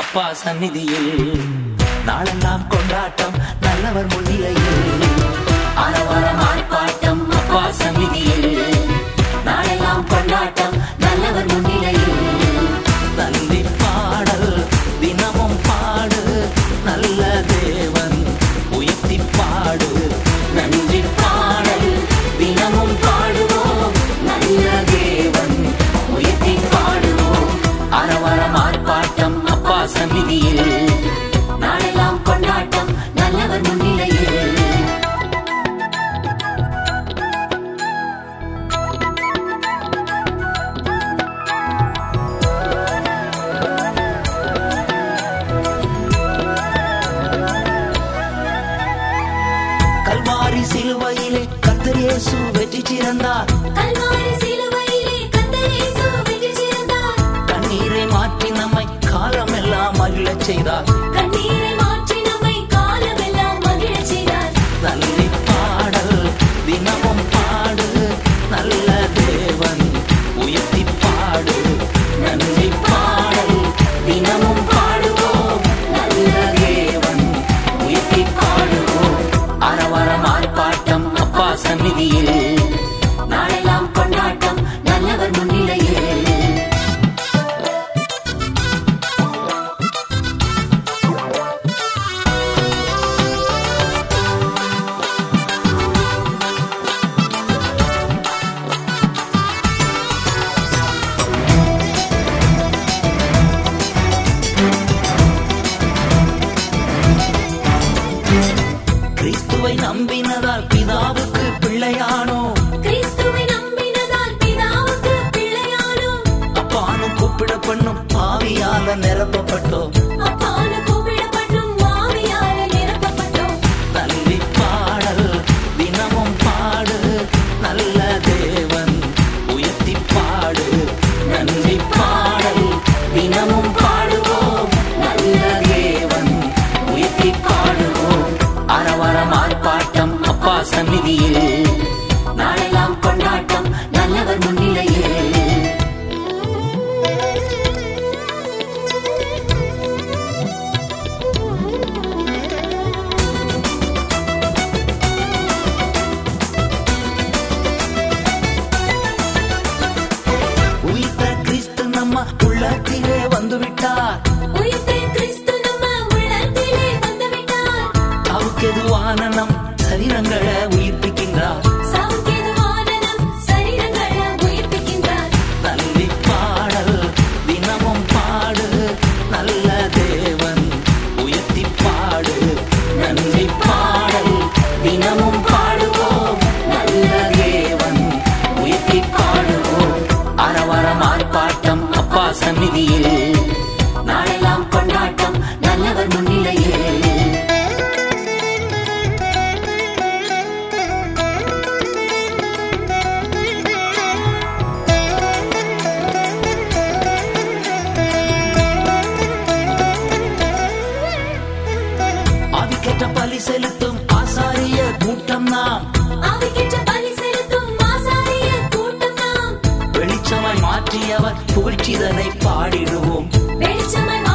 அப்பா சந்நிதியில் நாளெல்லாம் கொண்டாட்டம் நல்லவர் முன்னிலையில் ஆரவாரம் ஆர்ப்பாட்டம் அப்பா சந்நிதியில் நாளெல்லாம் கொண்டாட்டம் நல்லவர் முன்னிலையில் நன்றி பாடல் தினமும் பாடு நல்ல தேவன் உயர்த்தி பாடு நன்றி பாடல் தினமும் பாடுவோம் நல்ல தேவன் உயர்த்தி பாடுவோம் ஆரவாரம் ஆர்ப்பாட்டம் அப்பா சந்நிதியில் நாளெல்லாம் கொண்டாட்டம் நல்லவர் முன்னிலையில் கல்வாரி சிலுவையிலே கர்த்தர் இயேசு வெற்றி சிறந்தார் கல்வாரி சிலுவையிலே கர்த்தர் இயேசு வெற்றி சிறந்தார் கண்ணீரை மாற்றி நம்மை காலமெல்லாம் மகிழச் செய்தார் கண்ணீரை மாற்றி நம்மை காலமெல்லாம் மகிழச் செய்தார் நன்றி பாடல் தினமும் பாடு நல்ல தேவன் உயர்த்தி பாடு நன்றி பாடல் தினமும் பாடுவோம் நல்ல தேவன் உயர்த்தி பாடுவோம் ஆரவாரம் ஆர்ப்பாட்டம் அப்பா சந்நிதியில் நாளெல்லாம் கொண்டாட்டம் நல்லவர் முன்னிலையில் கிறிஸ்துவை நம்பினதால் பிதாவுக்கு பிள்ளையானோ கிறிஸ்துவை நம்பினதால் பிதாவுக்கு பிள்ளையானோம் அப்பானும் கூப்பிடப்பண்ணும் பாவியால நிரப்பப்பட்டோம் அப்பானு கூப்பிடப்பட்டும் ஆவியால நிரப்பப்பட்டோம் நன்றி பாடல் தினமும் பாடு நல்ல தேவன் உயர்த்தி பாடு நன்றி பாடல் தினமும் பாடுவோம் நல்ல தேவன் உயர்த்தி பாடுவோம் ஆரவாரம் ஆர்ப்பாட்டம் அப்பா சந்நிதியில் நாளெல்லாம் கொண்டாட்டம் நல்லவர் முன்னிலையில் உயிர்த்த கிறிஸ்து நம்ம உள்ளத்திலே வந்துவிட்டார் உயிர்த்த கிறிஸ்து நம்ம உள்ளத்திலே வந்துவிட்டார் அவருக்கெதுவான நம் சரீரங்களை உயிர்ப்பிக்கின்றார் சாவுக்கேதுவான நம் சரீரங்களை உயிர்ப்பிக்கின்றார் நன்றி பாடல் தினமும் பாடு நல்ல தேவன் உயர்த்தி பாடு நன்றி பாடல் தினமும் பாடுவோம் நல்ல தேவன் உயர்த்தி பாடுவோம் ஆரவாரம் ஆர்ப்பாட்டம் அப்பா சந்நிதியில் நாளெல்லாம் கொண்டாட்டம் நல்லவர் முன்னிலையில் ஆவிக்கேற்ற பலி செலுத்தும் ஆசாரிய கூட்டம் நாம் ஆவிக்கேற்ற பலி செலுத்தும் ஆசாரிய கூட்டம் நாம் வெளிச்சமாய் மாற்றியவர் புகழ்ச்சிதனை பாடிடுவோம் வெளிச்சமாய்